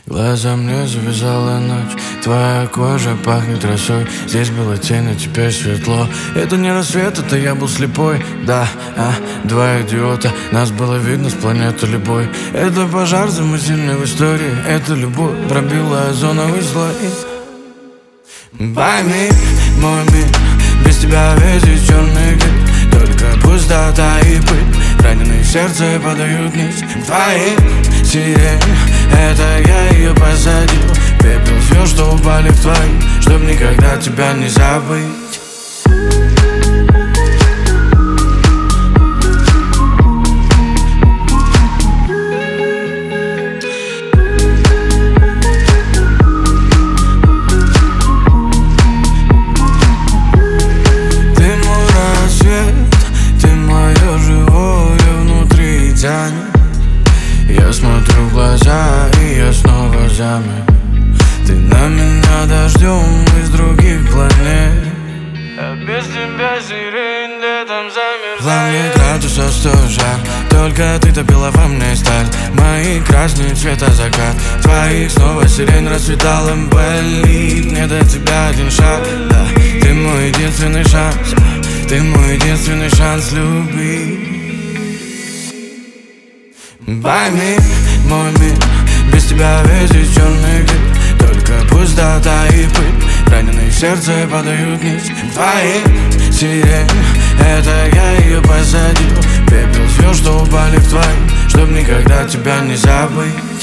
Глаза мне завязала ночь, твоя кожа пахнет росой. Здесь была тень, а теперь светло. Это не рассвет, это я был слепой. Да, два идиота, нас было видно с планеты любой. Это пожар замысельный в истории. Это любовь пробила озоновый слой. Пойми, мой мир, без тебя весь черный гриб. Только пустота и пыль, раненые сердце подают нить. Твои сирени, это я ее посадил. Пепел звезд, что упали в твои, чтоб никогда тебя не забыть. Я смотрю в глаза, и я снова замер. Ты на меня дождем из других планет. А без тебя сирень летом замерзает. В лане градусов 100 жар, только ты топила во мне сталь. Мои красные цвета закат, твоих снова сирень расцветала. Болит мне до тебя один шаг. Да, ты мой единственный шанс, ты мой единственный шанс любить. Пойми, мой мир, без тебя весь черный гриб. Только пустота и пыль, раненые сердце подают нить. Твои сирени, это я ее посадил. Пепел звезд, что упали в твои, чтоб никогда тебя не забыть.